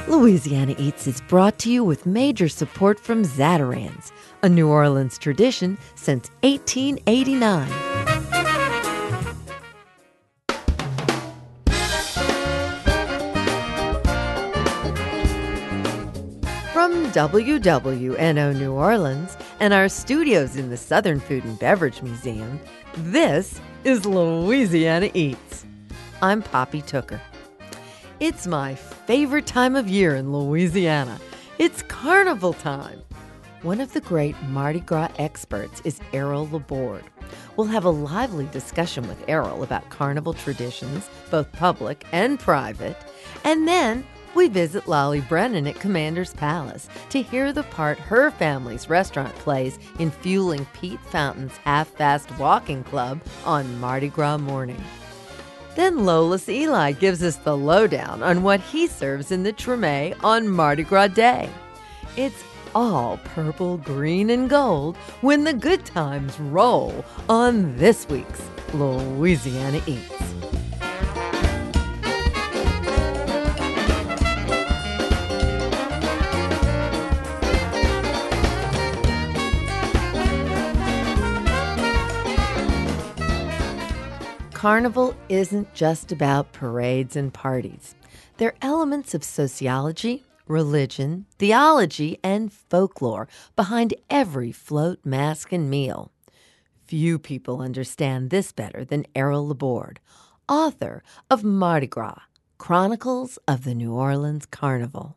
Louisiana Eats is brought to you with major support from Zatarain's, a New Orleans tradition since 1889. From WWNO New Orleans and our studios in the Southern Food and Beverage Museum, this is Louisiana Eats. I'm Poppy Tooker. It's my favorite time of year in Louisiana. It's carnival time. One of the great Mardi Gras experts is Errol Laborde. We'll have a lively discussion with Errol about carnival traditions, both public and private. And then we visit Lolly Brennan at Commander's Palace to hear the part her family's restaurant plays in fueling Pete Fountain's half-fast walking club on Mardi Gras morning. Then Lolis Eli gives us the lowdown on what he serves in the Treme on Mardi Gras Day. It's all purple, green, and gold when the good times roll on this week's Louisiana Eats. Carnival isn't just about parades and parties. There are elements of sociology, religion, theology, and folklore behind every float, mask, and meal. Few people understand this better than Errol Laborde, author of Mardi Gras, Chronicles of the New Orleans Carnival.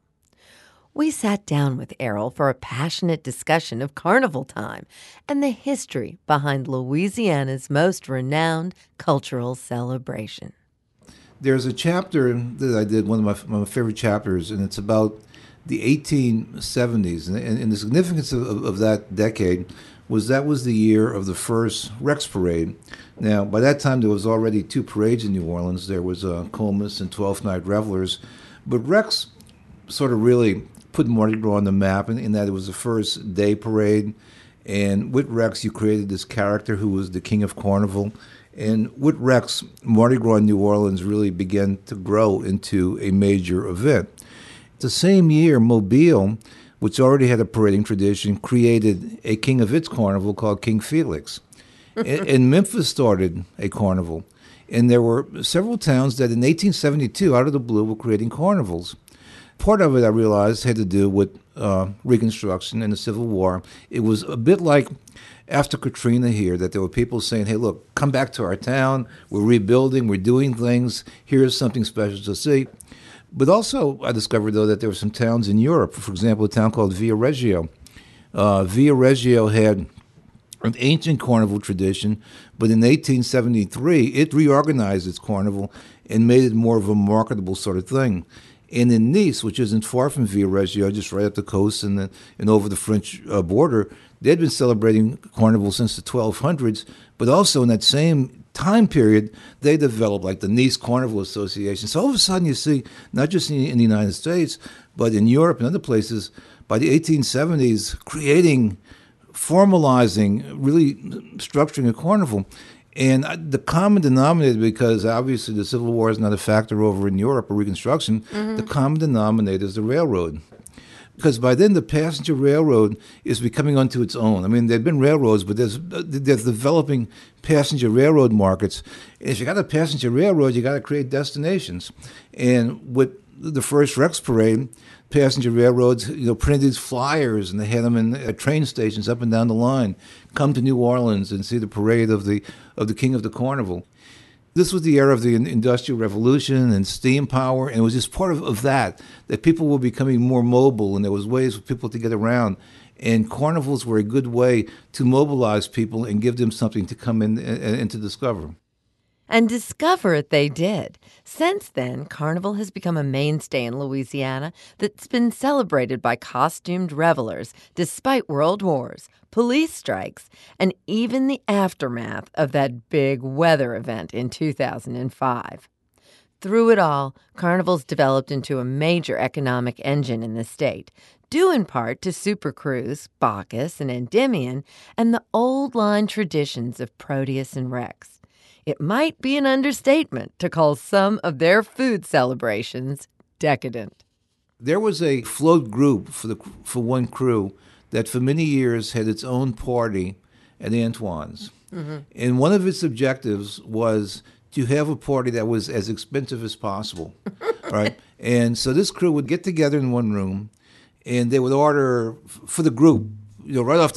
We sat down with Errol for a passionate discussion of carnival time and the history behind Louisiana's most renowned cultural celebration. There's a chapter that I did, one of my favorite chapters, and it's about the 1870s. And the significance of that decade was that was the year of the first Rex Parade. Now, by that time, there was already two parades in New Orleans. There was Comus and Twelfth Night Revelers. But Rex sort of really put Mardi Gras on the map in that it was the first day parade. And with Rex, you created this character who was the king of carnival. And with Rex, Mardi Gras in New Orleans really began to grow into a major event. The same year, Mobile, which already had a parading tradition, created a king of its carnival called King Felix. And Memphis started a carnival. And there were several towns that in 1872, out of the blue, were creating carnivals. Part of it, I realized, had to do with Reconstruction and the Civil War. It was a bit like after Katrina here, that there were people saying, hey, look, come back to our town. We're rebuilding. We're doing things. Here's something special to see. But also, I discovered, though, that there were some towns in Europe. For example, a town called Via Reggio. Via Reggio had an ancient carnival tradition, but in 1873, it reorganized its carnival and made it more of a marketable sort of thing. And in Nice, which isn't far from Via Reggio, just right up the coast and over the French border, they'd been celebrating carnival since the 1200s, but also in that same time period, they developed like the Nice Carnival Association. So all of a sudden you see, not just in the United States, but in Europe and other places, by the 1870s, formalizing, really structuring a carnival. And the common denominator, because obviously the Civil War is not a factor over in Europe or Reconstruction, the common denominator is the railroad. Because by then the passenger railroad is becoming onto its own. I mean, there have been railroads, but there's developing passenger railroad markets. And if you got a passenger railroad, you got to create destinations. And with the first Rex Parade, passenger railroads, printed flyers, and they had them in train stations up and down the line. Come to New Orleans and see the parade of the King of the Carnival. This was the era of the Industrial Revolution and steam power, and it was just part of that people were becoming more mobile, and there was ways for people to get around. And carnivals were a good way to mobilize people and give them something to come in and to discover. And discover it they did. Since then, Carnival has become a mainstay in Louisiana that's been celebrated by costumed revelers despite world wars, police strikes, and even the aftermath of that big weather event in 2005. Through it all, Carnival's developed into a major economic engine in the state, due in part to Super Cruise, Bacchus, and Endymion, and the old-line traditions of Proteus and Rex. It might be an understatement to call some of their food celebrations decadent. There was a float group for one crew that for many years had its own party at Antoine's. And one of its objectives was to have a party that was as expensive as possible, right? And so this crew would get together in one room, and they would order for the group, right off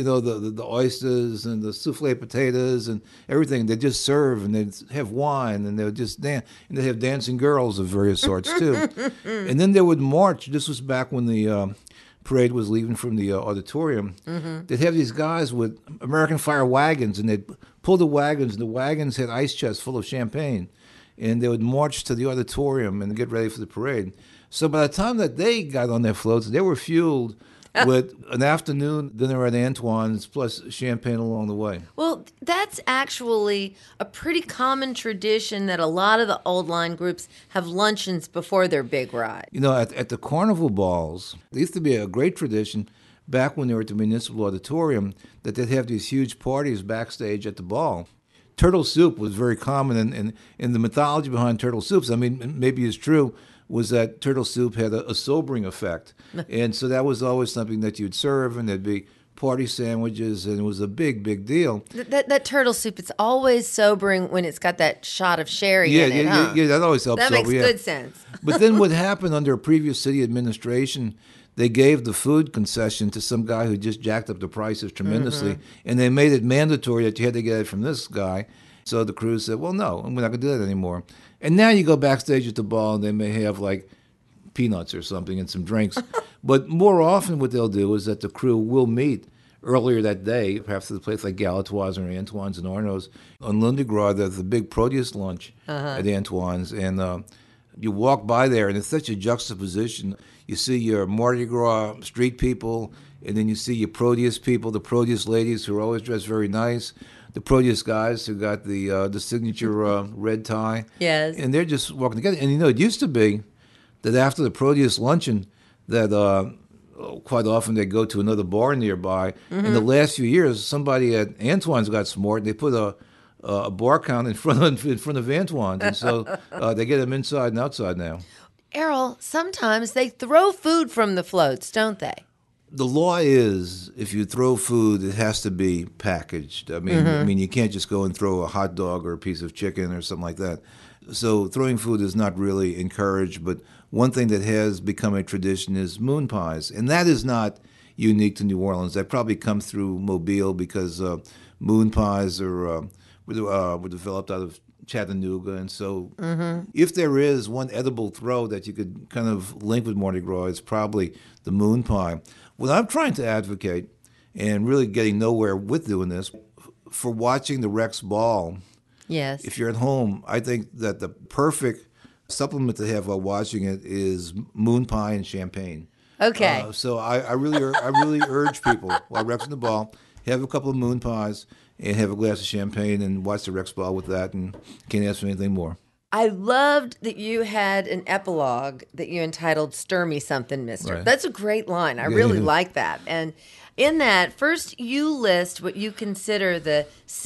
the oysters and the souffle potatoes and everything. They'd just serve, and they'd have wine, and they would just dance, and they'd have dancing girls of various sorts too. And then they would march. This was back when the parade was leaving from the auditorium. They'd have these guys with American fire wagons, and they'd pull the wagons, and the wagons had ice chests full of champagne, and they would march to the auditorium and get ready for the parade. So by the time that they got on their floats, they were fueled with an afternoon dinner at Antoine's plus champagne along the way. Well, that's actually a pretty common tradition that a lot of the old line groups have luncheons before their big ride. At the carnival balls, there used to be a great tradition back when they were at the municipal auditorium that they'd have these huge parties backstage at the ball. Turtle soup was very common, and the mythology behind turtle soups, I mean, maybe it's true, was that turtle soup had a sobering effect. And so that was always something that you'd serve, and there'd be party sandwiches, and it was a big, big deal. That turtle soup, it's always sobering when it's got that shot of sherry in it, huh? Yeah, that always helps. That makes good sense. But then what happened under a previous city administration, they gave the food concession to some guy who just jacked up the prices tremendously, and they made it mandatory that you had to get it from this guy. So the crew said, well, no, we're not going to do that anymore. And now you go backstage at the ball, and they may have, like, peanuts or something and some drinks. But more often what they'll do is that the crew will meet earlier that day, perhaps at a place like Galatoire's or Antoine's and Arnaud's. On Lundi Gras, there's the big produce lunch at Antoine's, and you walk by there, and it's such a juxtaposition. You see your Mardi Gras street people, and then you see your produce people, the produce ladies who are always dressed very nice, the produce guys who got the signature red tie. Yes. And they're just walking together. And, it used to be that after the produce luncheon that quite often they go to another bar nearby. In the last few years, somebody at Antoine's got smart, and they put a bar count in front of Antoine's. And so they get them inside and outside now. Errol, sometimes they throw food from the floats, don't they? The law is if you throw food, it has to be packaged. I mean, you can't just go and throw a hot dog or a piece of chicken or something like that. So throwing food is not really encouraged. But one thing that has become a tradition is moon pies, and that is not unique to New Orleans. That probably comes through Mobile because moon pies were developed out of Chattanooga, and so if there is one edible throw that you could kind of link with Mardi Gras, it's probably the moon pie. What I'm trying to advocate, and really getting nowhere with doing this, for watching the Rex Ball. Yes. If you're at home, I think that the perfect supplement to have while watching it is moon pie and champagne. Okay. So I really urge people while Rexing the Ball, have a couple of moon pies and have a glass of champagne and watch the Rex Ball with that, and can't ask for anything more. I loved that you had an epilogue that you entitled "Stir Me Something, Mister." Right. That's a great line. I really like that. And in that, first you list what you consider the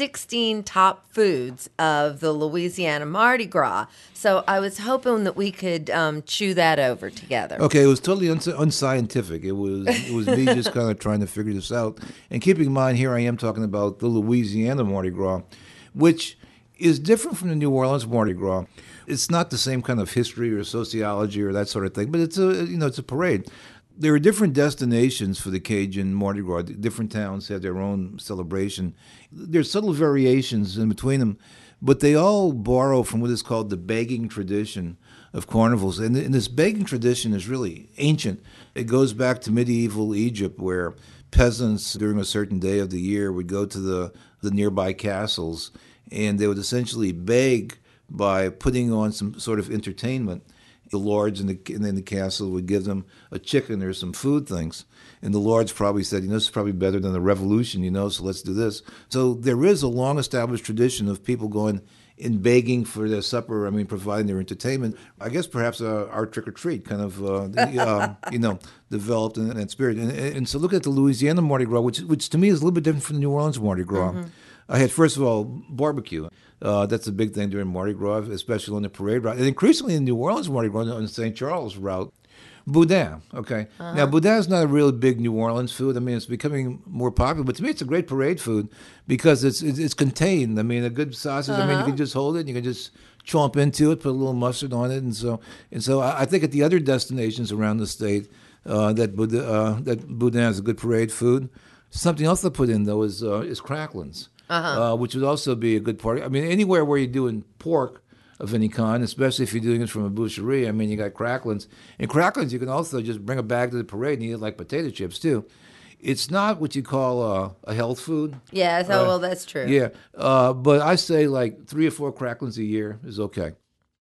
16 top foods of the Louisiana Mardi Gras. So I was hoping that we could chew that over together. Okay, it was totally unscientific. It was me just kind of trying to figure this out. And keeping in mind, here I am talking about the Louisiana Mardi Gras, which is different from the New Orleans Mardi Gras. It's not the same kind of history or sociology or that sort of thing, but it's a parade. There are different destinations for the Cajun Mardi Gras. Different towns have their own celebration. There's subtle variations in between them, but they all borrow from what is called the begging tradition of carnivals. And this begging tradition is really ancient. It goes back to medieval Egypt, where peasants during a certain day of the year would go to the nearby castles, and they would essentially beg by putting on some sort of entertainment. The lords in the castle would give them a chicken or some food things. And the lords probably said, this is probably better than the revolution, so let's do this. So there is a long-established tradition of people going and begging for their supper, providing their entertainment. I guess perhaps our trick-or-treat kind of, developed in that spirit. And so look at the Louisiana Mardi Gras, which to me is a little bit different from the New Orleans Mardi Gras. I had, first of all, barbecue. That's a big thing during Mardi Gras, especially on the parade route. And increasingly in New Orleans Mardi Gras on the St. Charles route, Boudin, okay. Now, boudin is not a really big New Orleans food. I mean, it's becoming more popular, but to me, it's a great parade food because it's contained. I mean, a good sausage. I mean, you can just hold it, and you can just chomp into it, put a little mustard on it, and so I think at the other destinations around the state, that boudin is a good parade food. Something else to put in though is cracklins, which would also be a good part. I mean, anywhere where you're doing pork of any kind, especially if you're doing it from a boucherie. I mean, you got cracklins. And cracklins, you can also just bring a bag to the parade and eat it like potato chips, too. It's not what you call a health food. Yeah, well, that's true. Yeah, but I say like 3 or 4 cracklins a year is okay.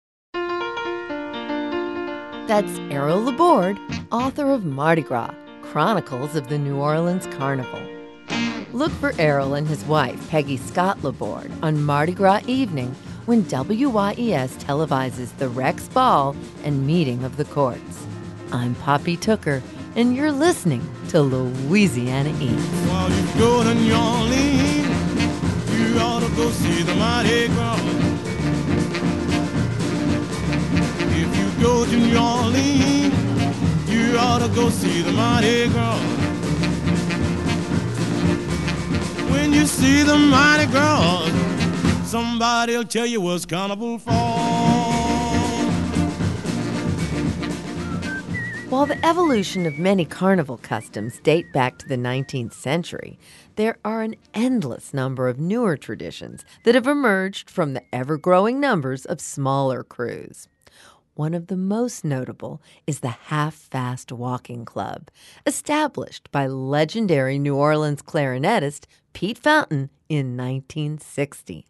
That's Errol Laborde, author of Mardi Gras, Chronicles of the New Orleans Carnival. Look for Errol and his wife, Peggy Scott Laborde, on Mardi Gras evening when WYES televises the Rex Ball and Meeting of the Courts. I'm Poppy Tooker, and you're listening to Louisiana Eats. While you go to New Orleans, you ought to go see the Mardi Gras. If you go to New Orleans, you ought to go see the Mardi Gras. When you see the Mardi Gras, somebody'll tell you what's carnival for. While the evolution of many carnival customs date back to the 19th century, there are an endless number of newer traditions that have emerged from the ever-growing numbers of smaller crews. One of the most notable is the Half-Fast Walking Club, established by legendary New Orleans clarinetist Pete Fountain in 1960.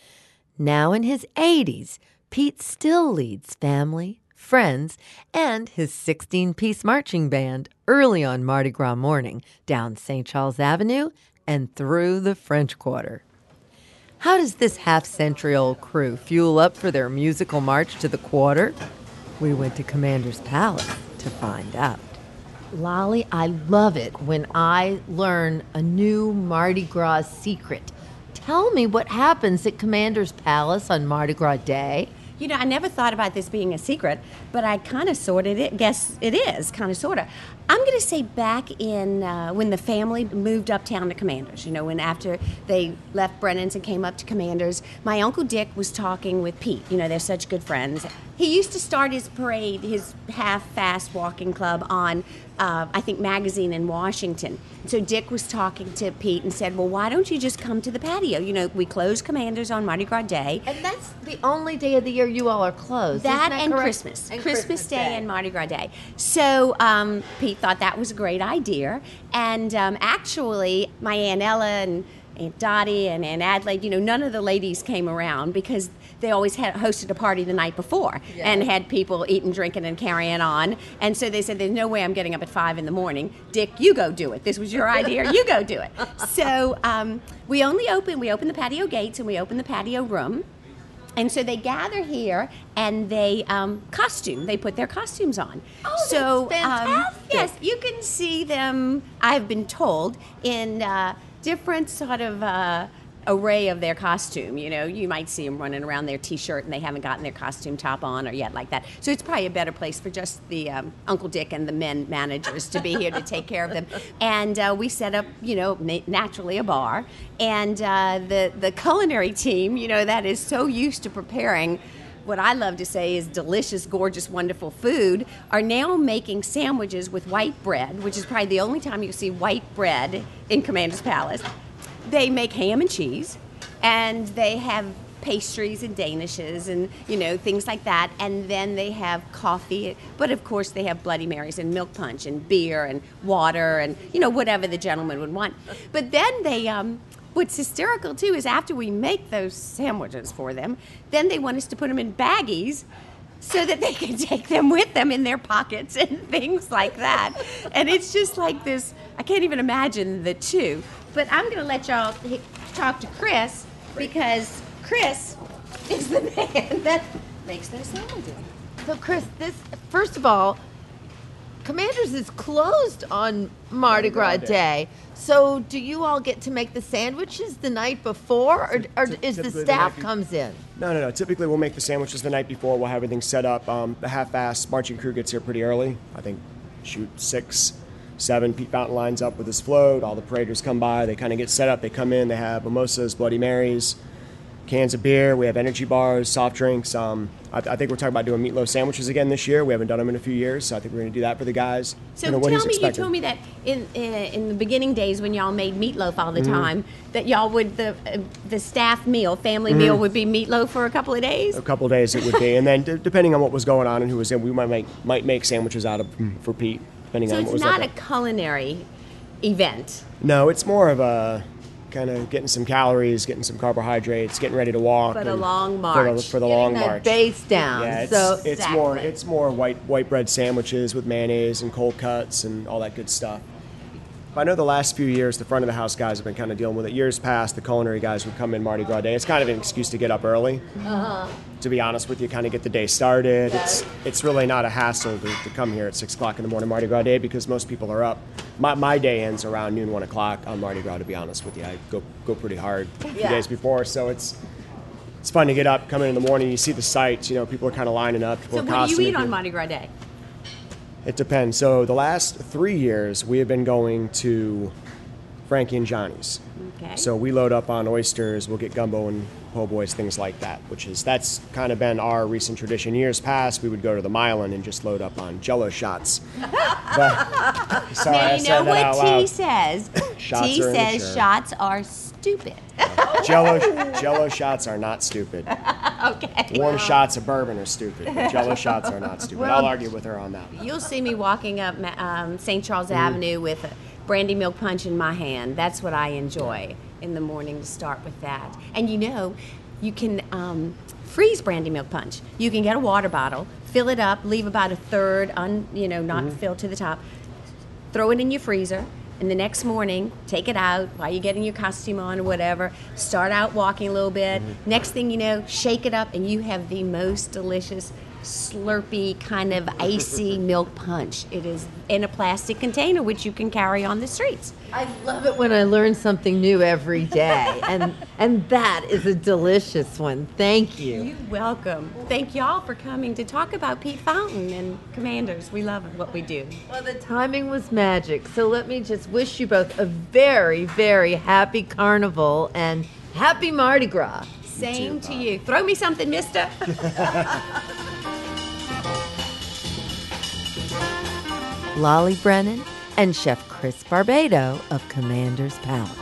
Now in his 80s, Pete still leads family, friends, and his 16-piece marching band early on Mardi Gras morning down St. Charles Avenue and through the French Quarter. How does this half-century-old crew fuel up for their musical march to the Quarter? We went to Commander's Palace to find out. Lolly, I love it when I learn a new Mardi Gras secret. Tell me what happens at Commander's Palace on Mardi Gras Day. You know, I never thought about this being a secret, but I kind of guess it is, kind of sort of. I'm going to say back in when the family moved uptown to Commanders, you know, when after they left Brennan's and came up to Commanders, my Uncle Dick was talking with Pete. You know, they're such good friends. He used to start his parade, his half-fast walking club on, I think, Magazine in Washington. So Dick was talking to Pete and said, well, why don't you just come to the patio? You know, we close Commanders on Mardi Gras Day. And that's the only day of the year you all are closed. That Isn't and correct? Christmas. And Christmas Day Day and Mardi Gras Day. So Pete thought that was a great idea. And actually, my Aunt Ella and Aunt Dottie and Aunt Adelaide, you know, none of the ladies came around because they always had hosted a party the night before and had people eating, drinking, and carrying on. And so they said, there's no way I'm getting up at 5 a.m. Dick, you go do it. This was your idea. You go do it. So we open the patio gates and we open the patio room. And so they gather here and they costume. They put their costumes on. Oh, so, that's fantastic. Yes, you can see them, I've been told, in different sort of array of their costume. You know, you might see them running around their T-shirt and they haven't gotten their costume top on or yet like that. So it's probably a better place for just the Uncle Dick and the men managers to be here to take care of them. And we set up, you know, naturally a bar. And the culinary team, you know, that is so used to preparing what I love to say is delicious, gorgeous, wonderful food, are now making sandwiches with white bread, which is probably the only time you'll see white bread in Commander's Palace. They make ham and cheese, and they have pastries and danishes and, you know, things like that. And then they have coffee, but of course they have Bloody Marys and milk punch and beer and water and, you know, whatever the gentleman would want. But then they, what's hysterical too is after we make those sandwiches for them, then they want us to put them in baggies so that they can take them with them in their pockets and things like that. And it's just like this, I can't even imagine the two. But I'm going to let y'all talk to Chris because Chris is the man that makes those sandwiches. So, Chris, this, first of all, Commander's is closed on Mardi Gras Day. So do you all get to make the sandwiches the night before, or is the staff comes in? No. Typically, we'll make the sandwiches the night before. We'll have everything set up. The half-fast marching crew gets here pretty early. I think, 6, 7. Pete Fountain lines up with his float. All the paraders come by. They kind of get set up. They come in. They have mimosas, Bloody Marys, cans of beer. We have energy bars, soft drinks. I think we're talking about doing meatloaf sandwiches again this year. We haven't done them in a few years, so I think we're going to do that for the guys. So tell me, you told me that in the beginning days when y'all made meatloaf all the time, that y'all would the staff meal, family meal would be meatloaf for a couple of days. A couple of days it would be, and then depending on what was going on and who was in, we might make sandwiches out of for Pete. Depending So on what it's was not up. a culinary event. No, it's more of a kind of getting some calories, getting some carbohydrates, getting ready to walk. For the and long march. For the Getting long that march. base down. Yeah, so it's more white bread sandwiches with mayonnaise and cold cuts and all that good stuff. I know the last few years, the front of the house guys have been kind of dealing with it. Years past, the culinary guys would come in Mardi Gras Day. It's kind of an excuse to get up early. To be honest with you, kind of get the day started. It's really not a hassle to come here at 6 o'clock in the morning Mardi Gras Day because most people are up. My day ends around noon, 1 o'clock on Mardi Gras. To be honest with you, I go pretty hard a few days before, so it's fun to get up, come in the morning. You see the sights. People are kind of lining up. People So are what do you eat costuming. on Mardi Gras Day? It depends. So the last 3 years, we have been going to Frankie and Johnny's. Okay. So we load up on oysters. We'll get gumbo and po' boys, things like that. That's kind of been our recent tradition. Years past, we would go to the Milan and just load up on Jello shots. But, sorry, Now I you said know that out what loud. T says. Shots T are in the says shirt. shots are stupid. Jello shots are not stupid. Okay. Warm shots of bourbon are stupid. But Jello shots are not stupid. Well, I'll argue with her on that. You'll see me walking up St. Charles Avenue with a brandy milk punch in my hand. That's what I enjoy in the morning to start with that. And you can freeze brandy milk punch. You can get a water bottle, fill it up, leave about a third, not filled to the top, throw it in your freezer, and the next morning, take it out while you're getting your costume on or whatever. Start out walking a little bit. Next thing you know, shake it up, and you have the most delicious, slurpy, kind of icy milk punch. It is in a plastic container, which you can carry on the streets. I love it when I learn something new every day, and that is a delicious one. Thank you. You're welcome. Thank y'all for coming to talk about Pete Fountain and Commanders. We love what we do. Well, the timing was magic, so let me just wish you both a very, very happy carnival and happy Mardi Gras. Same to you. Throw me something, mister. Lolly Brennan and Chef Chris Barbado of Commander's Palace.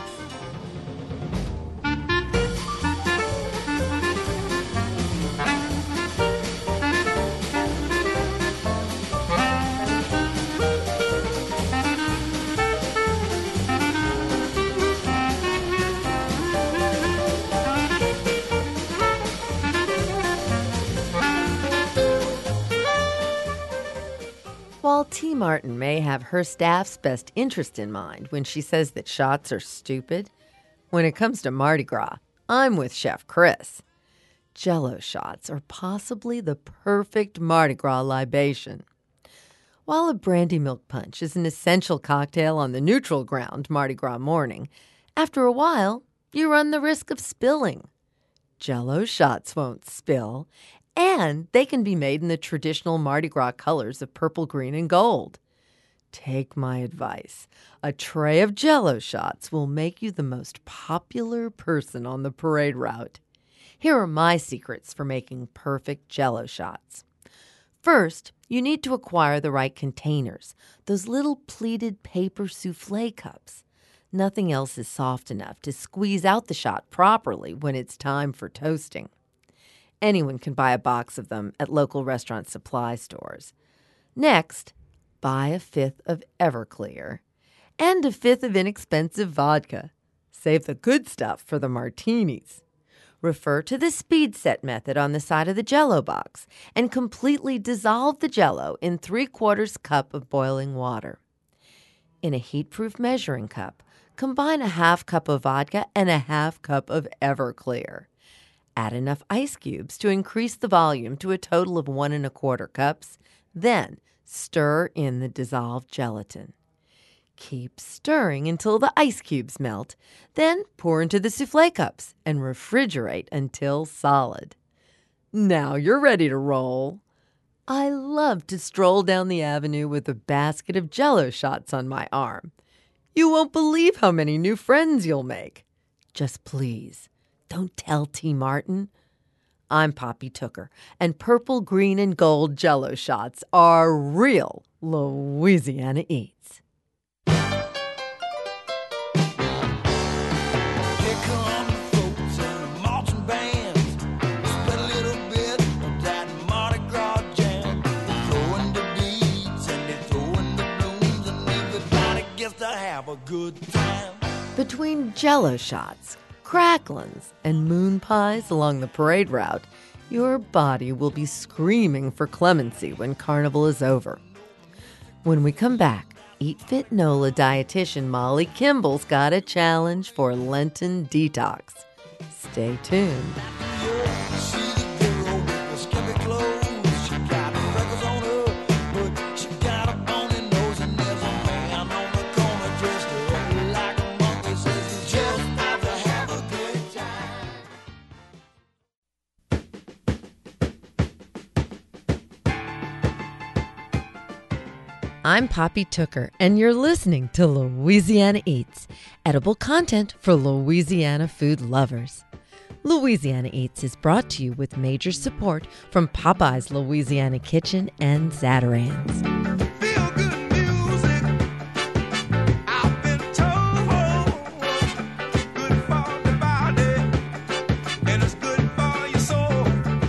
While T. Martin may have her staff's best interest in mind when she says that shots are stupid, when it comes to Mardi Gras, I'm with Chef Chris. Jello shots are possibly the perfect Mardi Gras libation. While a brandy milk punch is an essential cocktail on the neutral ground Mardi Gras morning, after a while, you run the risk of spilling. Jello shots won't spill, and they can be made in the traditional Mardi Gras colors of purple, green, and gold. Take my advice. A tray of Jello shots will make you the most popular person on the parade route. Here are my secrets for making perfect Jello shots. First, you need to acquire the right containers, those little pleated paper souffle cups. Nothing else is soft enough to squeeze out the shot properly when it's time for toasting. Anyone can buy a box of them at local restaurant supply stores. Next, buy a fifth of Everclear and a fifth of inexpensive vodka. Save the good stuff for the martinis. Refer to the speed set method on the side of the Jell-O box and completely dissolve the Jell-O in 3/4 cup of boiling water. In a heat-proof measuring cup, combine a 1/2 cup of vodka and a 1/2 cup of Everclear. Add enough ice cubes to increase the volume to a total of 1 1/4 cups. Then stir in the dissolved gelatin. Keep stirring until the ice cubes melt. Then pour into the soufflé cups and refrigerate until solid. Now you're ready to roll. I love to stroll down the avenue with a basket of Jell-O shots on my arm. You won't believe how many new friends you'll make. Just please, don't tell T. Martin. I'm Poppy Tooker, and purple, green, and gold Jell-O shots are real Louisiana Eats. Here come the folks and the marching bands. Spread a little bit of that Mardi Gras jam. They're throwing the beads and they're throwing the blooms, and everybody gets to have a good time. Between Jell-O shots, cracklins, and moon pies along the parade route, your body will be screaming for clemency when Carnival is over. When we come back, Eat Fit NOLA dietitian Molly Kimball's got a challenge for Lenten detox. Stay tuned. See the girl with the skimpy clothes. She got freckles on her, but she got a bony nose. And there's a man on the corner dressed up like a monkey. Says he just has to have a good time. I'm Poppy Tooker, and you're listening to Louisiana Eats, edible content for Louisiana food lovers. Louisiana Eats is brought to you with major support from Popeye's Louisiana Kitchen and Zatarain's. Feel good music. I've been told good for the body, and it's good for your soul.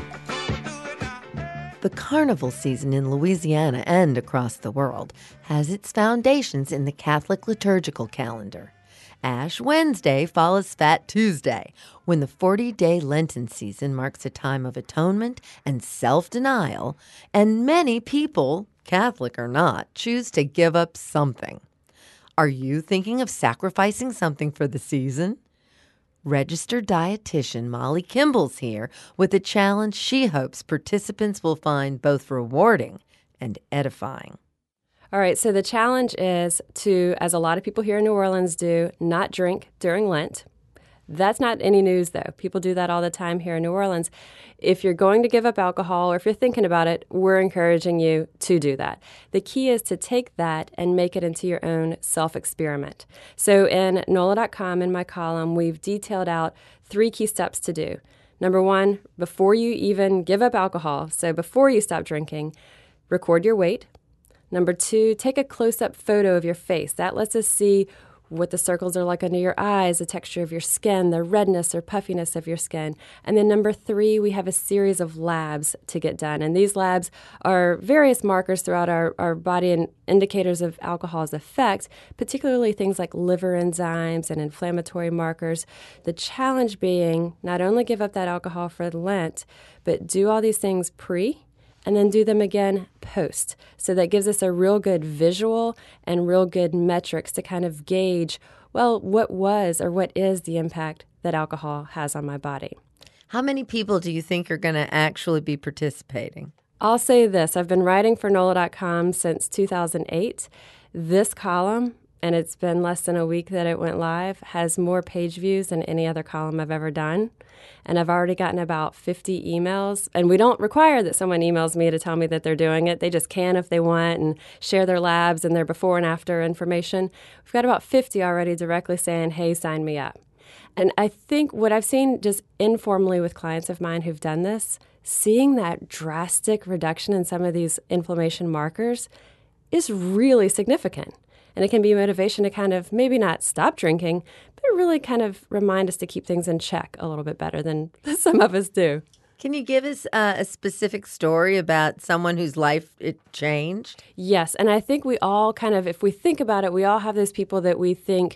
Do it now. The carnival season in Louisiana and across the world has its foundations in the Catholic liturgical calendar. Ash Wednesday follows Fat Tuesday, when the 40-day Lenten season marks a time of atonement and self-denial, and many people, Catholic or not, choose to give up something. Are you thinking of sacrificing something for the season? Registered dietitian Molly Kimball's here with a challenge she hopes participants will find both rewarding and edifying. All right, so the challenge is to, as a lot of people here in New Orleans do, not drink during Lent. That's not any news, though. People do that all the time here in New Orleans. If you're going to give up alcohol, or if you're thinking about it, we're encouraging you to do that. The key is to take that and make it into your own self-experiment. So in NOLA.com, in my column, we've detailed out 3 key steps to do. Number 1, before you even give up alcohol, so before you stop drinking, record your weight. Number 2, take a close-up photo of your face. That lets us see what the circles are like under your eyes, the texture of your skin, the redness or puffiness of your skin. And then number 3, we have a series of labs to get done. And these labs are various markers throughout our body and indicators of alcohol's effect, particularly things like liver enzymes and inflammatory markers. The challenge being not only give up that alcohol for Lent, but do all these things pre and then do them again post. So that gives us a real good visual and real good metrics to kind of gauge, well, what was or what is the impact that alcohol has on my body. How many people do you think are going to actually be participating? I'll say this. I've been writing for NOLA.com since 2008. This column, and it's been less than a week that it went live, has more page views than any other column I've ever done. And I've already gotten about 50 emails. And we don't require that someone emails me to tell me that they're doing it. They just can if they want and share their labs and their before and after information. We've got about 50 already directly saying, hey, sign me up. And I think what I've seen just informally with clients of mine who've done this, seeing that drastic reduction in some of these inflammation markers is really significant. And it can be motivation to kind of maybe not stop drinking, but really kind of remind us to keep things in check a little bit better than some of us do. Can you give us a specific story about someone whose life it changed? Yes, and I think we all kind of, if we think about it, we all have those people that we think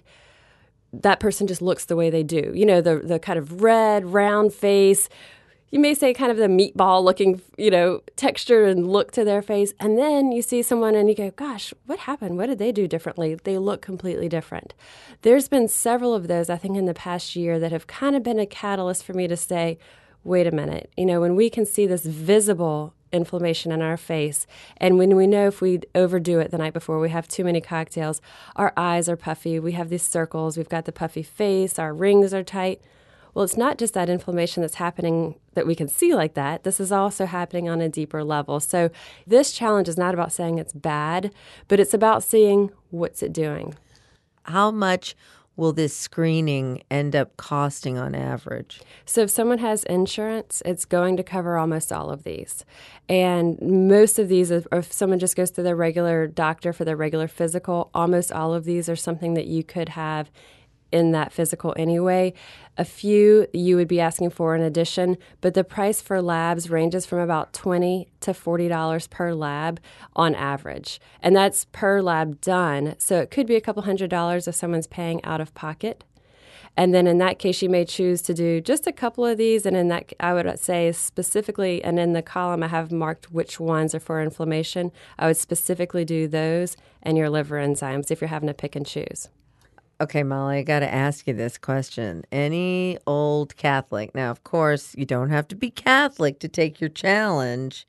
that person just looks the way they do. You know, the kind of red, round face. You may say kind of the meatball looking, texture and look to their face. And then you see someone and you go, gosh, what happened? What did they do differently? They look completely different. There's been several of those, I think, in the past year that have kind of been a catalyst for me to say, wait a minute. When we can see this visible inflammation in our face. And when we know if we overdo it the night before, we have too many cocktails, our eyes are puffy, we have these circles, we've got the puffy face, our rings are tight. Well, it's not just that inflammation that's happening that we can see like that. This is also happening on a deeper level. So this challenge is not about saying it's bad, but it's about seeing what's it doing. How much will this screening end up costing on average? So if someone has insurance, it's going to cover almost all of these. And most of these, if someone just goes to their regular doctor for their regular physical, almost all of these are something that you could have in that physical anyway. A few you would be asking for in addition, but the price for labs ranges from about $20 to $40 per lab on average. And that's per lab done. So it could be a couple $100s if someone's paying out of pocket. And then in that case, you may choose to do just a couple of these. And in that, I would say specifically, and in the column I have marked which ones are for inflammation, I would specifically do those and your liver enzymes if you're having to pick and choose. Okay, Molly, I got to ask you this question. Any old Catholic, now, of course, you don't have to be Catholic to take your challenge.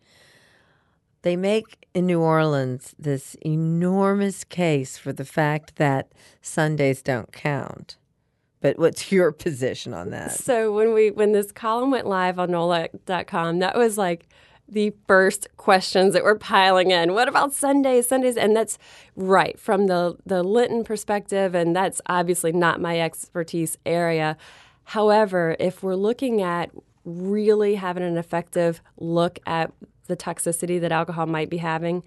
They make in New Orleans this enormous case for the fact that Sundays don't count. But what's your position on that? So when this column went live on NOLA.com, that was like the first questions that were piling in. What about Sundays? And that's right from the Lenten perspective, and that's obviously not my expertise area. However, if we're looking at really having an effective look at the toxicity that alcohol might be having,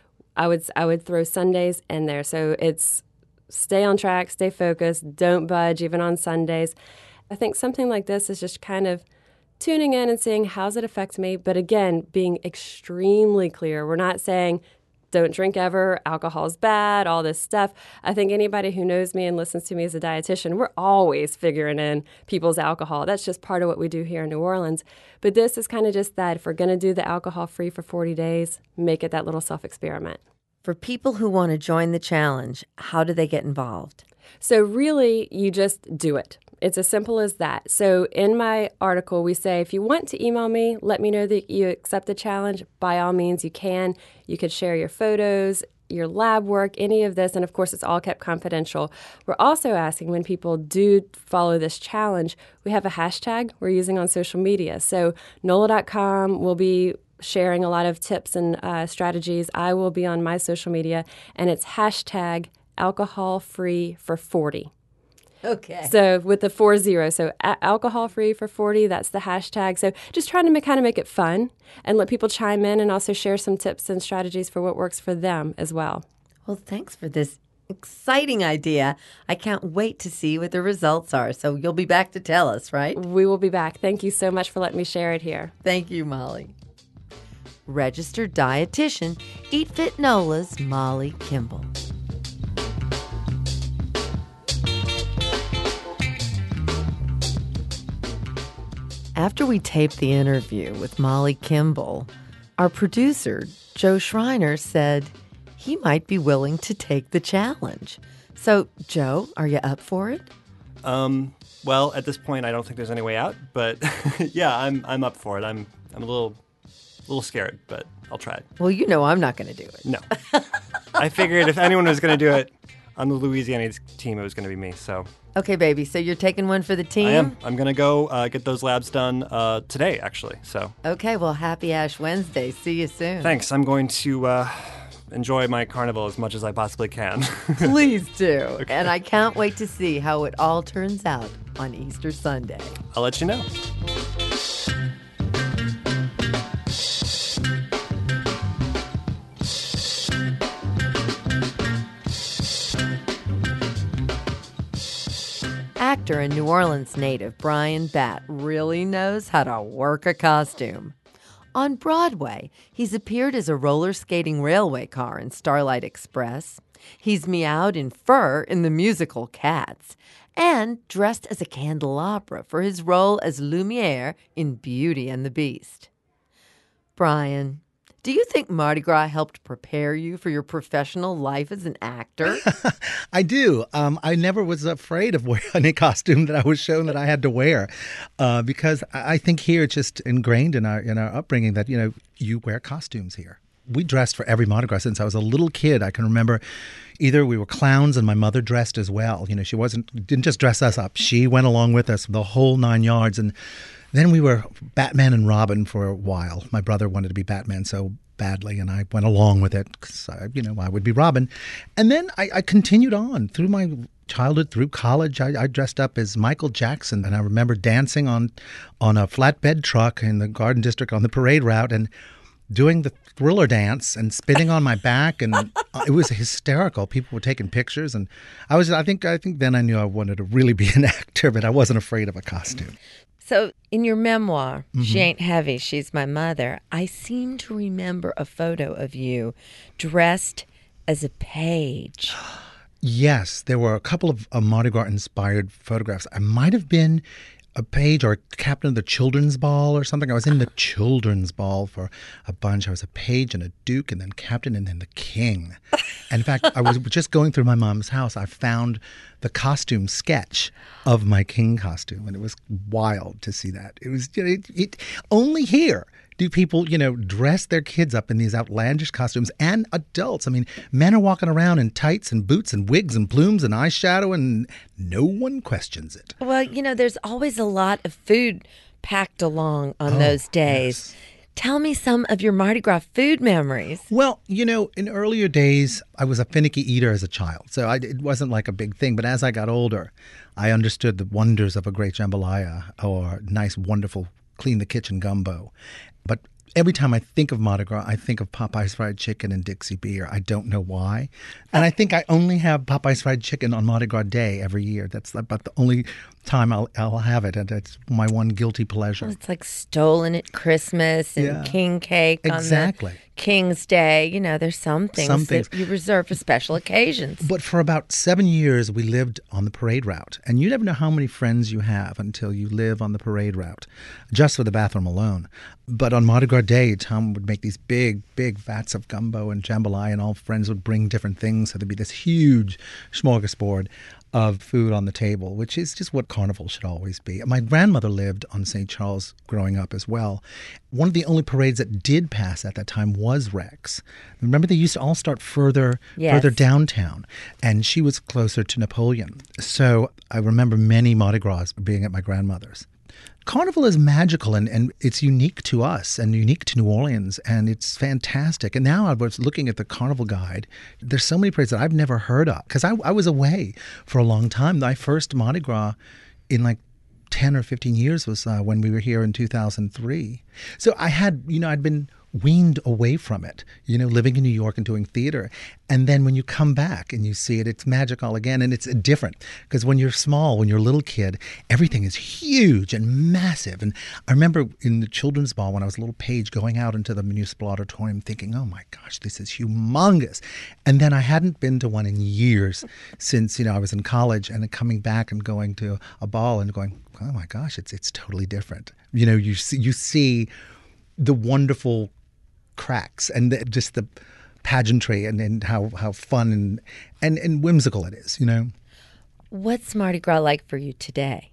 I would throw Sundays in there. So it's stay on track, stay focused, don't budge even on Sundays. I think something like this is just kind of tuning in and seeing how's it affect me, but again, being extremely clear. We're not saying don't drink ever, alcohol's bad, all this stuff. I think anybody who knows me and listens to me as a dietitian, we're always figuring in people's alcohol. That's just part of what we do here in New Orleans. But this is kind of just that. If we're going to do the alcohol free for 40 days, make it that little self-experiment. For people who want to join the challenge, how do they get involved? So really, you just do it. It's as simple as that. So in my article, we say, if you want to email me, let me know that you accept the challenge. By all means, you can. You could share your photos, your lab work, any of this. And of course, it's all kept confidential. We're also asking when people do follow this challenge, we have a hashtag we're using on social media. So NOLA.com will be sharing a lot of tips and strategies. I will be on my social media, and it's hashtag alcohol-free for 40. Okay. So with the 40, so alcohol-free for 40, that's the hashtag. So just trying to kind of make it fun and let people chime in and also share some tips and strategies for what works for them as well. Well, thanks for this exciting idea. I can't wait to see what the results are. So you'll be back to tell us, right? We will be back. Thank you so much for letting me share it here. Thank you, Molly. Registered dietitian, Eat Fit NOLA's Molly Kimball. After we taped the interview with Molly Kimball, our producer, Joe Schreiner, said he might be willing to take the challenge. So, Joe, are you up for it? Well, at this point, I don't think there's any way out, but yeah, I'm up for it. I'm a little scared, but I'll try it. Well, you know I'm not going to do it. No. I figured if anyone was going to do it on the Louisiana team, it was going to be me, so. Okay, baby, so you're taking one for the team? I am. I'm going to go get those labs done today, actually, so. Okay, well, happy Ash Wednesday. See you soon. Thanks. I'm going to enjoy my carnival as much as I possibly can. Please do. Okay. And I can't wait to see how it all turns out on Easter Sunday. I'll let you know. Actor and New Orleans native Brian Batt really knows how to work a costume. On Broadway, he's appeared as a roller skating railway car in Starlight Express. He's meowed in fur in the musical Cats, and dressed as a candelabra for his role as Lumiere in Beauty and the Beast. Brian, Do you think Mardi Gras helped prepare you for your professional life as an actor? I do. I never was afraid of wearing any costume that I was shown that I had to wear, because I think here it's just ingrained in our upbringing that you wear costumes here. We dressed for every Mardi Gras since I was a little kid. I can remember either we were clowns and my mother dressed as well. She didn't just dress us up. She went along with us the whole 9 yards. And then we were Batman and Robin for a while. My brother wanted to be Batman so badly, and I went along with it because I would be Robin. And then I continued on through my childhood, through college. I dressed up as Michael Jackson, and I remember dancing on a flatbed truck in the Garden District on the parade route and doing the Thriller dance and spitting on my back, and it was hysterical. People were taking pictures, and I think then I knew I wanted to really be an actor, but I wasn't afraid of a costume. So in your memoir, She Ain't Heavy, She's My Mother, I seem to remember a photo of you dressed as a page. Yes, there were a couple of Mardi Gras-inspired photographs. I might have been a page or a captain of the children's ball or something. I was in the children's ball for a bunch. I was a page and a duke and then captain and then the king. And in fact, I was just going through my mom's house. I found the costume sketch of my king costume, and it was wild to see that. It was only here do people, dress their kids up in these outlandish costumes, and adults. I mean, men are walking around in tights and boots and wigs and plumes and eyeshadow, and no one questions it. Well, there's always a lot of food packed along on those days. Yes. Tell me some of your Mardi Gras food memories. Well, in earlier days, I was a finicky eater as a child, so it wasn't like a big thing. But as I got older, I understood the wonders of a great jambalaya or nice, wonderful, clean the kitchen gumbo. But every time I think of Mardi Gras, I think of Popeye's fried chicken and Dixie beer. I don't know why. And I think I only have Popeye's fried chicken on Mardi Gras Day every year. That's about the only time I'll have it. And it's my one guilty pleasure. Well, it's like stolen at Christmas and king cake exactly. on the King's Day. There's some things that you reserve for special occasions. But for about 7 years, we lived on the parade route. And you never know how many friends you have until you live on the parade route, just for the bathroom alone. But on Mardi Gras Day, Tom would make these big, big vats of gumbo and jambalaya, and all friends would bring different things. So there'd be this huge smorgasbord of food on the table, which is just what Carnival should always be. My grandmother lived on St. Charles growing up as well. One of the only parades that did pass at that time was Rex. Remember, they used to all start further downtown, and she was closer to Napoleon. So I remember many Mardi Gras being at my grandmother's. Carnival is magical, and it's unique to us and unique to New Orleans, and it's fantastic. And now I was looking at the Carnival guide. There's so many parades that I've never heard of because I was away for a long time. My first Mardi Gras in like 10 or 15 years was when we were here in 2003. So I'd been weaned away from it, living in New York and doing theater. And then when you come back and you see it, it's magical again. And it's different because when you're small, when you're a little kid, everything is huge and massive. And I remember in the children's ball, when I was a little page, going out into the municipal auditorium thinking, oh my gosh, this is humongous. And then I hadn't been to one in years since, I was in college, and then coming back and going to a ball and going, oh my gosh, it's totally different. You see the wonderful cracks and just the pageantry and how fun and whimsical it is, What's Mardi Gras like for you today?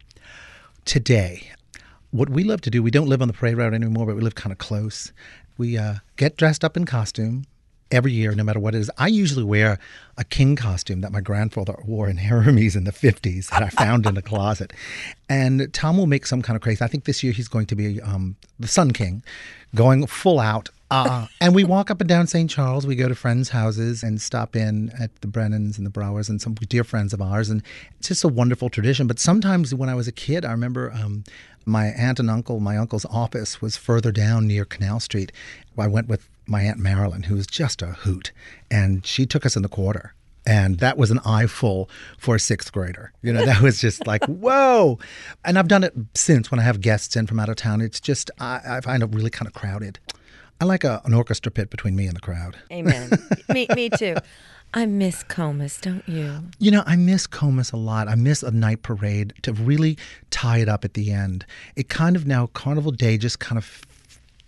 Today, what we love to do, we don't live on the parade route anymore, but we live kind of close. We get dressed up in costume every year, no matter what it is. I usually wear a king costume that my grandfather wore in Hermes in the 50s that I found in a closet. And Tom will make some kind of crazy. I think this year he's going to be the Sun King, going full out. And we walk up and down St. Charles. We go to friends' houses and stop in at the Brennans and the Browers and some dear friends of ours. And it's just a wonderful tradition. But sometimes when I was a kid, I remember my aunt and uncle, my uncle's office was further down near Canal Street. I went with my Aunt Marilyn, who was just a hoot. And she took us in the quarter. And that was an eyeful for a sixth grader. That was just like, whoa. And I've done it since when I have guests in from out of town. It's just, I find it really kind of crowded. I like an orchestra pit between me and the crowd. Amen. me too. I miss Comus, don't you? I miss Comus a lot. I miss a night parade to really tie it up at the end. It kind of now, Carnival Day just kind of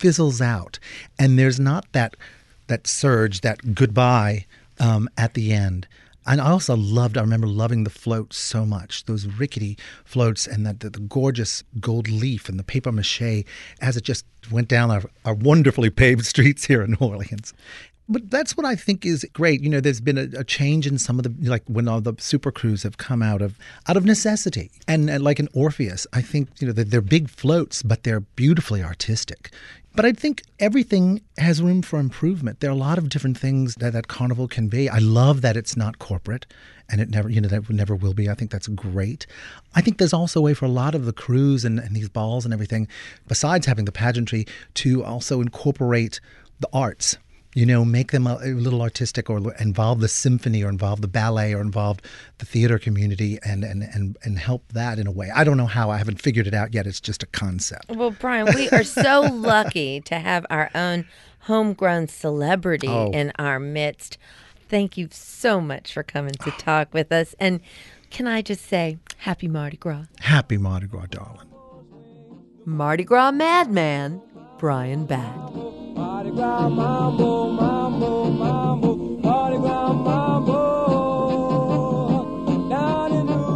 fizzles out, and there's not that surge, that goodbye at the end. And I remember loving the floats so much, those rickety floats and the gorgeous gold leaf and the paper mache as it just went down our wonderfully paved streets here in New Orleans. But that's what I think is great. You know, there's been a change in some of the, like when all the super crews have come out of necessity. And like in Orpheus, I think, you know, they're big floats, but they're beautifully artistic. But I think everything has room for improvement. There are a lot of different things that Carnival can be. I love that it's not corporate, and it never, that never will be. I think that's great. I think there's also a way for a lot of the crews and these balls and everything, besides having the pageantry, to also incorporate the arts. You know, make them a little artistic, or involve the symphony, or involve the ballet, or involve the theater community, and help that in a way. I don't know how. I haven't figured it out yet. It's just a concept. Well, Brian, we are so lucky to have our own homegrown celebrity in our midst. Thank you so much for coming to talk with us. And can I just say, happy Mardi Gras. Happy Mardi Gras, darling. Mardi Gras madman, Brian Batt. Mardi Gras mambo, mambo, mambo, Mardi Gras mambo, down in New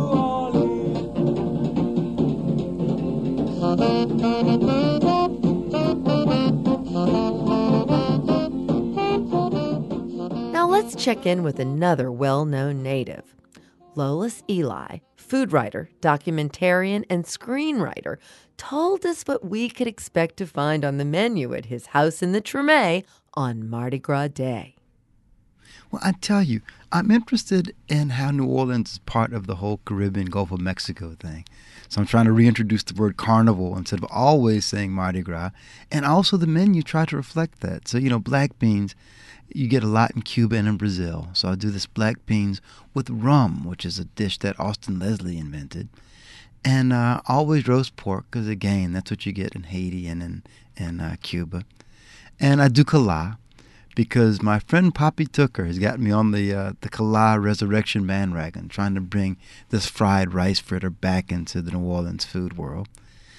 Orleans. Now let's check in with another well-known native. Lolis Elie, food writer, documentarian, and screenwriter, told us what we could expect to find on the menu at his house in the Treme on Mardi Gras Day. Well, I tell you, I'm interested in how New Orleans is part of the whole Caribbean Gulf of Mexico thing. So I'm trying to reintroduce the word carnival instead of always saying Mardi Gras. And also the menu tried to reflect that. So, black beans, you get a lot in Cuba and in Brazil. So I'll do this black beans with rum, which is a dish that Austin Leslie invented. And always roast pork, because, again, that's what you get in Haiti and in Cuba. And I do kala, because my friend Poppy Tooker has got me on the kala resurrection bandwagon, trying to bring this fried rice fritter back into the New Orleans food world.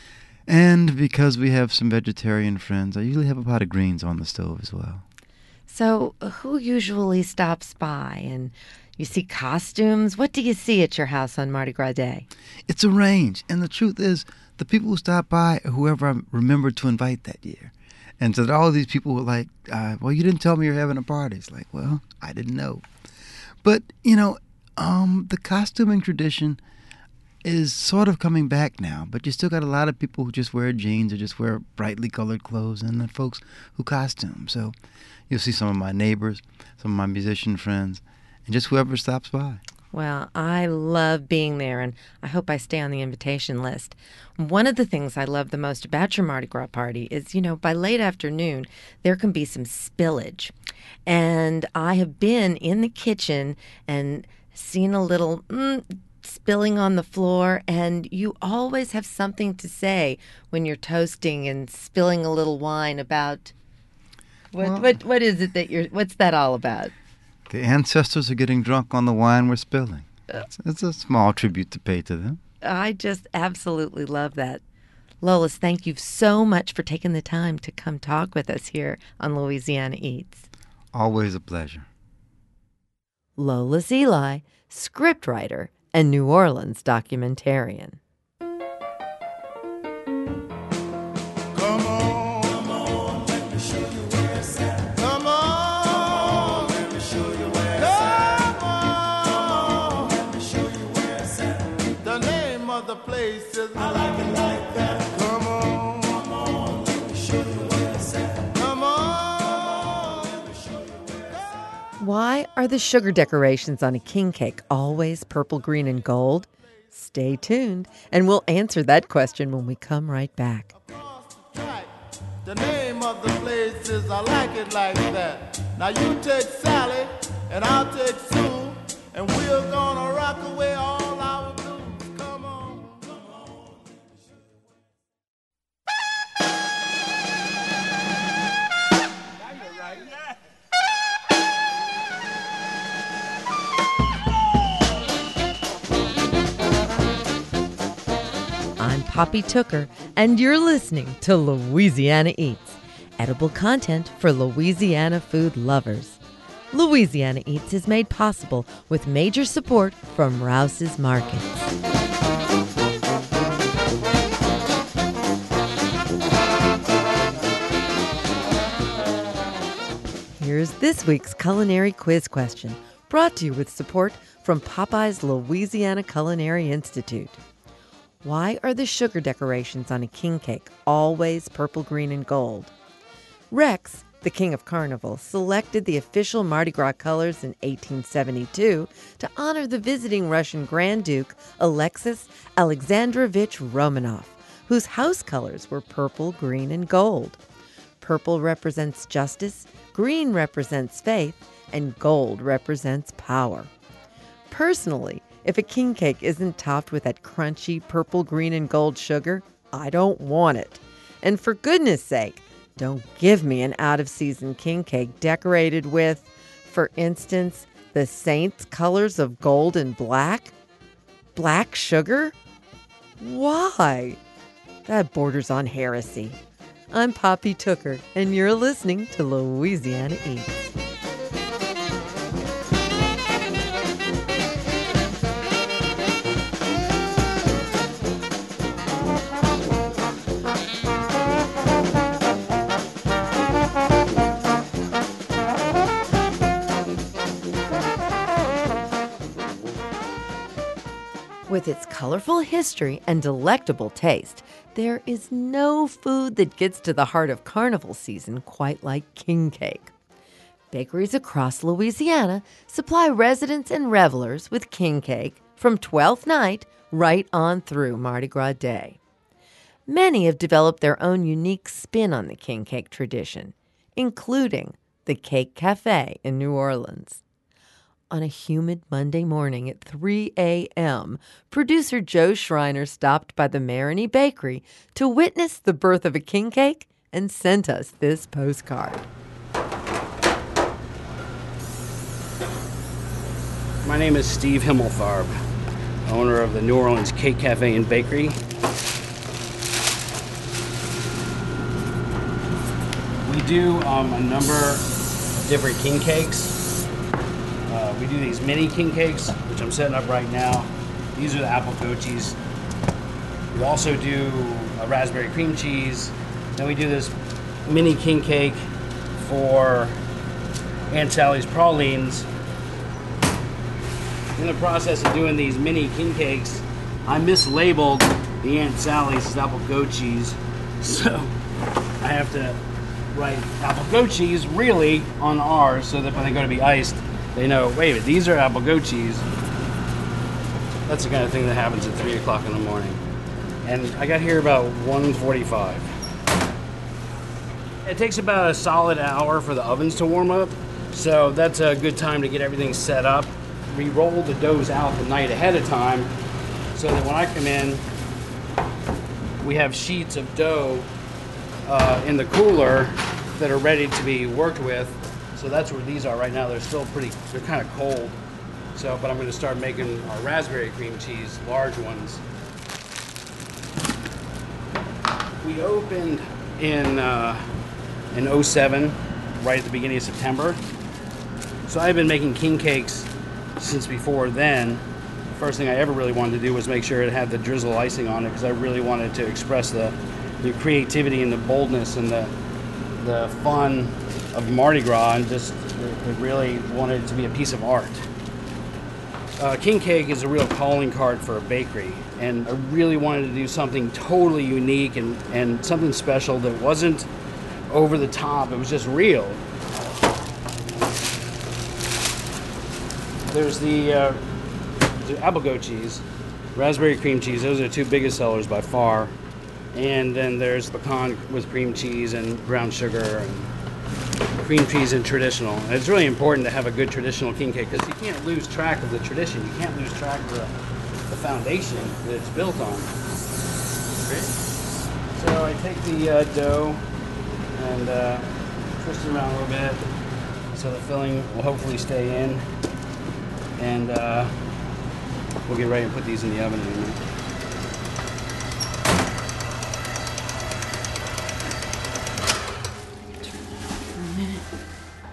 And because we have some vegetarian friends, I usually have a pot of greens on the stove as well. So who usually stops by and you see costumes? What do you see at your house on Mardi Gras Day? It's a range. And the truth is, the people who stop by are whoever I remembered to invite that year. And so all these people were like, well, you didn't tell me you're having a party. It's like, well, I didn't know. But, the costuming tradition is sort of coming back now. But you still got a lot of people who just wear jeans or just wear brightly colored clothes, and then folks who costume. So you'll see some of my neighbors, some of my musician friends, and just whoever stops by. Well, I love being there, and I hope I stay on the invitation list. One of the things I love the most about your Mardi Gras party is, by late afternoon, there can be some spillage. And I have been in the kitchen and seen a little spilling on the floor, and you always have something to say when you're toasting and spilling a little wine about what is it what's that all about? The ancestors are getting drunk on the wine we're spilling. It's a small tribute to pay to them. I just absolutely love that. Lolis, thank you so much for taking the time to come talk with us here on Louisiana Eats. Always a pleasure. Lolis Elie, scriptwriter and New Orleans documentarian. Why are the sugar decorations on a king cake always purple, green, and gold? Stay tuned, and we'll answer that question when we come right back. The name of the place is I Like It Like That. Now you take Sally, and I'll take Sue, and we're gonna rock away all our blues. Come on, come on. Now you're right. I'm Poppy Tooker, and you're listening to Louisiana Eats. edible content for Louisiana food lovers. Louisiana Eats is made possible with major support from Rouse's Markets. Here's this week's culinary quiz question, brought to you with support from Popeye's Louisiana Culinary Institute. Why are the sugar decorations on a king cake always purple, green, and gold? Rex, the king of Carnival, selected the official Mardi Gras colors in 1872 to honor the visiting Russian Grand Duke Alexis Alexandrovich Romanov, whose house colors were purple, green, and gold. Purple represents justice, green represents faith, and gold represents power. Personally, if a king cake isn't topped with that crunchy purple, green, and gold sugar, I don't want it. And for goodness sake, don't give me an out-of-season king cake decorated with, for instance, the saints' colors of gold and black? Black sugar? Why? That borders on heresy. I'm Poppy Tooker, and you're listening to Louisiana Eats. With its colorful history and delectable taste, there is no food that gets to the heart of carnival season quite like king cake. Bakeries across Louisiana supply residents and revelers with king cake from Twelfth Night right on through Mardi Gras Day. Many have developed their own unique spin on the king cake tradition, including the Cake Cafe in New Orleans. On a humid Monday morning at 3 a.m., producer Joe Schreiner stopped by the Marigny Bakery to witness the birth of a king cake and sent us this postcard. My name is Steve Himmelfarb, owner of the New Orleans Cake Cafe and Bakery. We do a number of different king cakes. We do these mini king cakes, which I'm setting up right now. These are the apple gochis. We also do a raspberry cream cheese. Then we do this mini king cake for Aunt Sally's pralines. In the process of doing these mini king cakes, I mislabeled the Aunt Sally's as apple gochis. So I have to write apple gochis really on ours so that when they go to be iced, they know, wait a minute, these are apple gochis. That's the kind of thing that happens at 3 o'clock in the morning. And I got here about 1:45. It takes about a solid hour for the ovens to warm up, so that's a good time to get everything set up. We roll the doughs out the night ahead of time so that when I come in, we have sheets of dough in the cooler that are ready to be worked with. So that's where these are right now. They're kind of cold. But I'm going to start making our raspberry cream cheese, large ones. We opened in 07, right at the beginning of September. So I've been making king cakes since before then. The first thing I ever really wanted to do was make sure it had the drizzle icing on it, because I really wanted to express the creativity and the boldness and the fun of Mardi Gras, and just really wanted it to be a piece of art. King cake is a real calling card for a bakery, and I really wanted to do something totally unique and something special that wasn't over the top. It was just real. There's the apple goat cheese, raspberry cream cheese. Those are the two biggest sellers by far. And then there's pecan with cream cheese and brown sugar and cream cheese and traditional. And it's really important to have a good traditional king cake, because you can't lose track of the tradition. You can't lose track of the foundation that it's built on. Great. So I take the dough and twist it around a little bit so the filling will hopefully stay in. And we'll get ready to put these in the oven in a minute.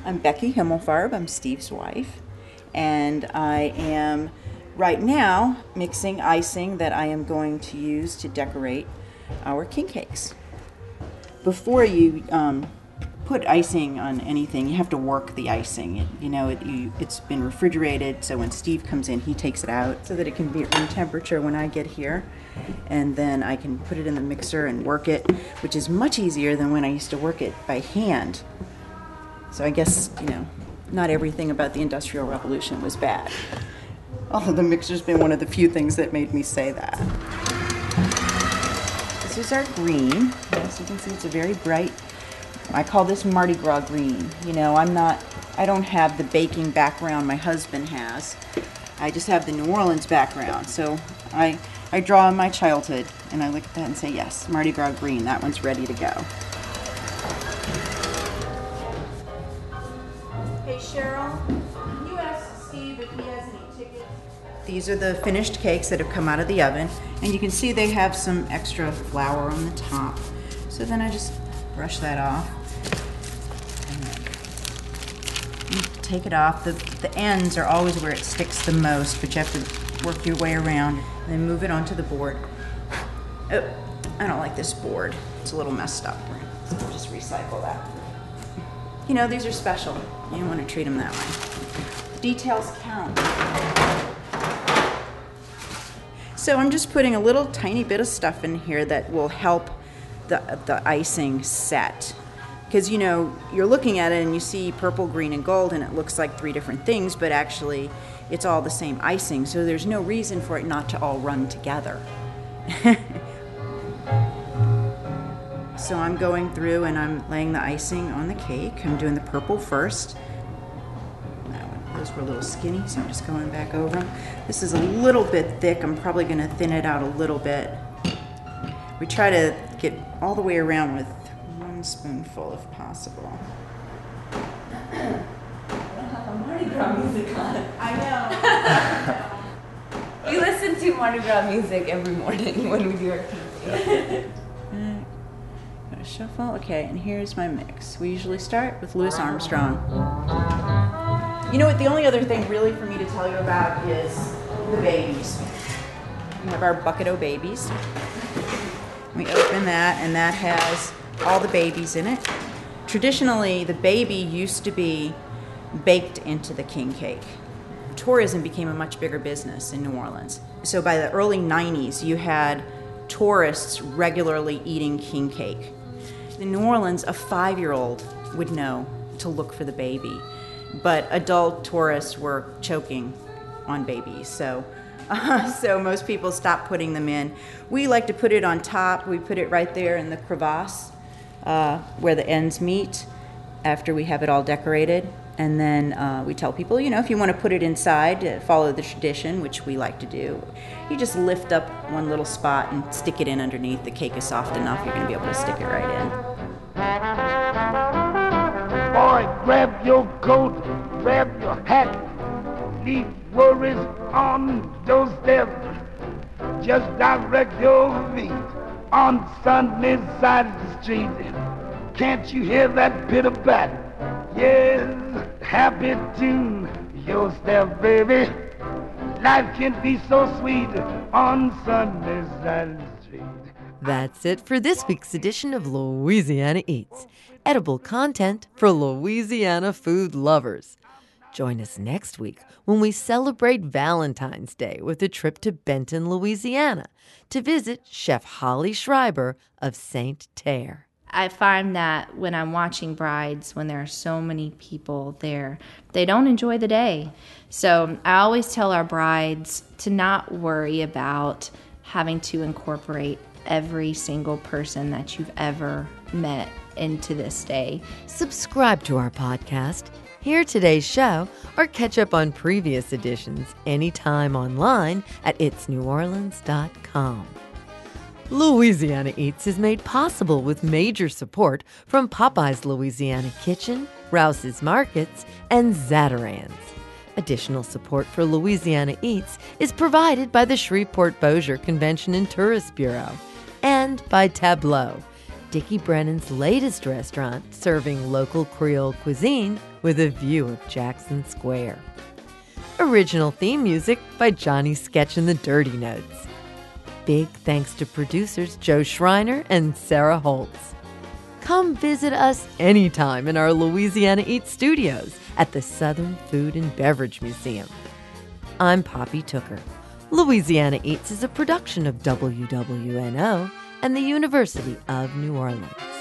I'm Becky Himmelfarb. I'm Steve's wife. And I am right now mixing icing that I am going to use to decorate our king cakes. Before you put icing on anything, you have to work the icing. It's been refrigerated, so when Steve comes in, he takes it out so that it can be at room temperature when I get here. And then I can put it in the mixer and work it, which is much easier than when I used to work it by hand. So I guess, not everything about the Industrial Revolution was bad. Although the mixer's been one of the few things that made me say that. This is our green. Yes, you can see it's a very bright, I call this Mardi Gras green. I don't have the baking background my husband has. I just have the New Orleans background. So I draw on my childhood and I look at that and say, yes, Mardi Gras green, that one's ready to go. Hey Cheryl, can you ask Steve if he has any tickets? These are the finished cakes that have come out of the oven, and you can see they have some extra flour on the top. So then I just brush that off. And you take it off. The ends are always where it sticks the most, but you have to work your way around and then move it onto the board. Oh, I don't like this board. It's a little messed up. So we'll just recycle that. These are special. You want to treat them that way. Details count. So I'm just putting a little tiny bit of stuff in here that will help the icing set. Because, you're looking at it and you see purple, green, and gold, and it looks like 3 different things, but actually it's all the same icing, so there's no reason for it not to all run together. So I'm going through and I'm laying the icing on the cake. I'm doing the purple first. Those were a little skinny, so I'm just going back over them. This is a little bit thick. I'm probably going to thin it out a little bit. We try to get all the way around with 1 spoonful if possible. Mardi Gras music on. I know. We listen to Mardi Gras music every morning when we do our cake. Gotta shuffle. Okay, and here's my mix. We usually start with Louis Armstrong. You know what? The only other thing really for me to tell you about is the babies. We have our Bucket O Babies. We open that, and that has all the babies in it. Traditionally, the baby used to be baked into the king cake. Tourism became a much bigger business in New Orleans. So by the early 90s, you had tourists regularly eating king cake. In New Orleans, a 5-year-old would know to look for the baby, but adult tourists were choking on babies. So most people stopped putting them in. We like to put it on top. We put it right there in the crevasse where the ends meet after we have it all decorated. And then we tell people, if you want to put it inside, follow the tradition, which we like to do. You just lift up one little spot and stick it in underneath. The cake is soft enough, you're going to be able to stick it right in. Boy, grab your coat, grab your hat, leave worries on those steps. Just direct your feet on Sunday side of the street. Can't you hear that pitter-pat? Yes, happy to your step, baby. Life can be so sweet on Sunday side of the street. That's it for this week's edition of Louisiana Eats, edible content for Louisiana food lovers. Join us next week when we celebrate Valentine's Day with a trip to Benton, Louisiana, to visit Chef Holly Schreiber of Saint Terre. I find that when I'm watching brides, when there are so many people there, they don't enjoy the day. So I always tell our brides to not worry about having to incorporate every single person that you've ever met into this day. Subscribe to our podcast, hear today's show, or catch up on previous editions anytime online at itsneworleans.com. Louisiana Eats is made possible with major support from Popeye's Louisiana Kitchen, Rouse's Markets, and Zatarain's. Additional support for Louisiana Eats is provided by the Shreveport Bossier Convention and Tourist Bureau and by Tableau, Dickie Brennan's latest restaurant, serving local Creole cuisine with a view of Jackson Square. Original theme music by Johnny Sketch and the Dirty Notes. Big thanks to producers Joe Schreiner and Sarah Holtz. Come visit us anytime in our Louisiana Eats studios at the Southern Food and Beverage Museum. I'm Poppy Tooker. Louisiana Eats is a production of WWNO and the University of New Orleans.